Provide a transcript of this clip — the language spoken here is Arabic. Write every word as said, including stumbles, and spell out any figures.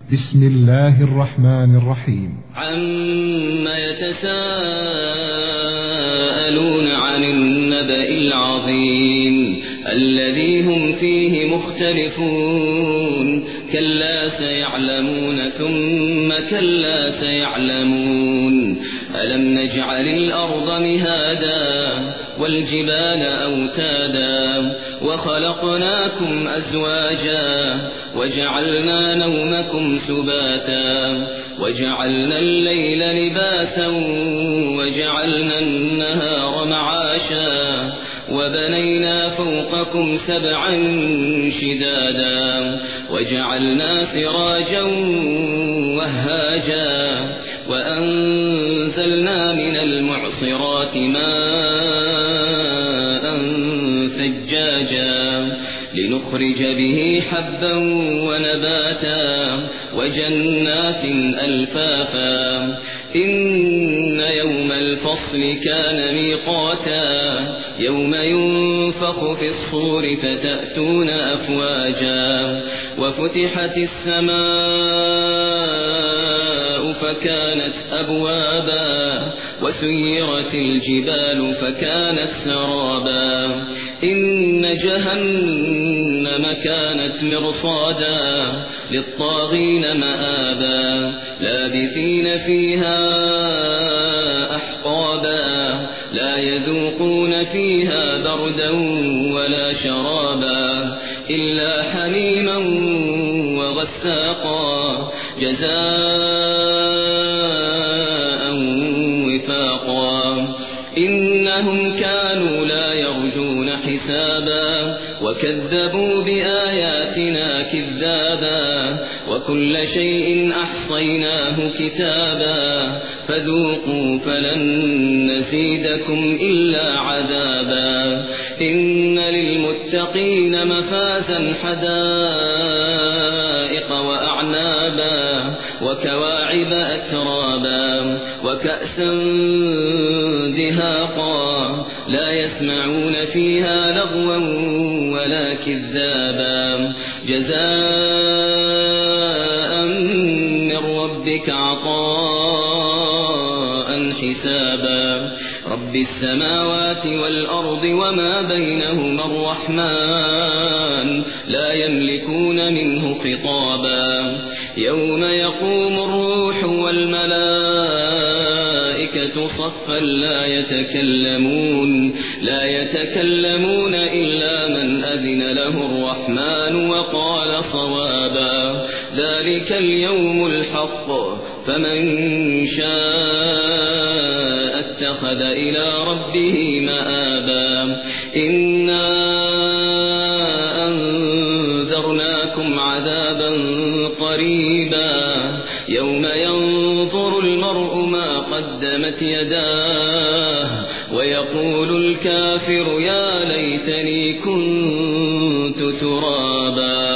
بسم الله الرحمن الرحيم. عما يتساءلون عن النبأ العظيم الذي هم فيه مختلفون كلا سيعلمون ثم كلا سيعلمون ألم نجعل الأرض مهادا والجبال أوتادا وخلقناكم أزواجا وجعلنا نومكم سباتا وجعلنا الليل لباسا وجعلنا النهار معاشا وبنينا فوقكم سبعا شدادا وجعلنا سراجا وهاجا وأنزلنا من المعصرات ماء ثجاجا لنخرج به حبا ونباتا وجنات ألفافا إن يوم الفصل كان ميقاتا يوم ينفخ في الصور فتأتون أفواجا وفتحت السماء فكانت أبوابا وسيرت الجبال فكانت سرابا إن جهنم كانت مرصادا للطاغين مآبا لابثين فيها أحقابا لا يذوقون فيها بردا ولا شرابا إلا حميما وغساقا جزاء وفاقا إنهم كانوا لا يرجون حسابا وكذبوا بآياتنا كذابا وكل شيء أحصيناه كتابا فذوقوا فلن نزيدكم إلا عذابا إن للمتقين مفازا حدائق وأعنابا وكواعب أترابا وكأسا دهاقا لا يسمعون فيها لغوا ولا كذابا جزاء من ربك عطاء حسابا رب السماوات والأرض وما بينهما الرحمن لا يملكون منه خطابا يوم يقوم الروح والملائكة صفا لا يتكلمون لا يتكلمون إلا من أذن له الرحمن وقال صوابا ذلك اليوم الحق فمن شاء اتخذ إلى ربه مآبا إنا أنذرناكم عذابا قريبا يوم ينظر المرء ما قدمت يداه ويقول الكافر يا ليتني كنت ترابا.